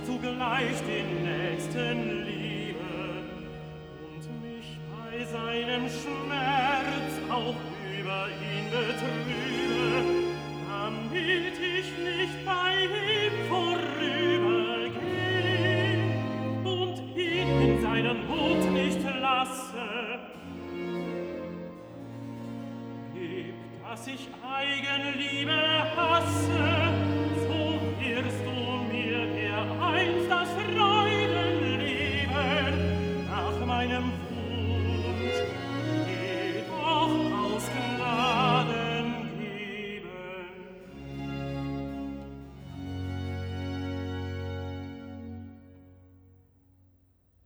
zugleich den Nächsten liebe und mich bei seinem Schmerz auch über ihn betrübe, damit ich nicht bei ihm vorübergeh und ihn in seinem Mut nicht lasse. Gib, dass ich Eigenliebe